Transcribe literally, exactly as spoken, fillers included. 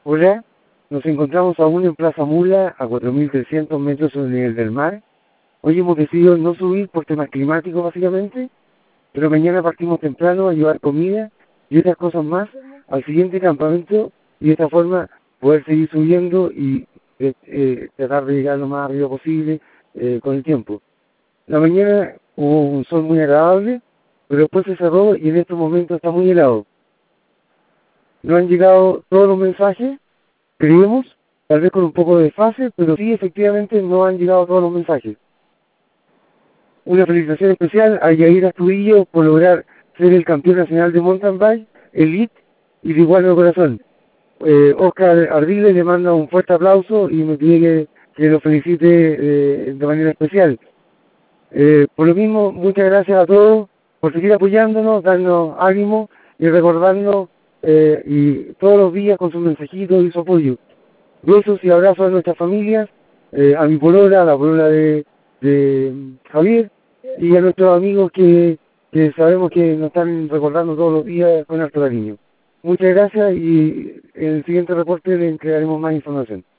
Hola, nos encontramos aún en Plaza Mula, a cuatro mil trescientos metros sobre el nivel del mar. Hoy hemos decidido no subir por temas climáticos básicamente, pero mañana partimos temprano a llevar comida y otras cosas más al siguiente campamento y de esta forma poder seguir subiendo y eh, eh, tratar de llegar lo más arriba posible eh, con el tiempo. La mañana hubo un sol muy agradable, pero después se cerró y en estos momentos está muy helado. No han llegado todos los mensajes, creemos, tal vez con un poco de desfase, pero sí, efectivamente, no han llegado todos los mensajes. Una felicitación especial a Yair Astudillo por lograr ser el campeón nacional de mountain bike, elite y de igual de corazón. Eh, Oscar Ardiles le manda un fuerte aplauso y me pide que, que lo felicite eh, de manera especial. Eh, por lo mismo, muchas gracias a todos por seguir apoyándonos, darnos ánimo y recordarnos eh, y todos los días con sus mensajitos y su apoyo. Besos y abrazos a nuestras familias, eh, a mi polola, a la polola de, de Javier y a nuestros amigos que, que sabemos que nos están recordando todos los días con harto cariño. Muchas gracias y en el siguiente reporte le entregaremos más información.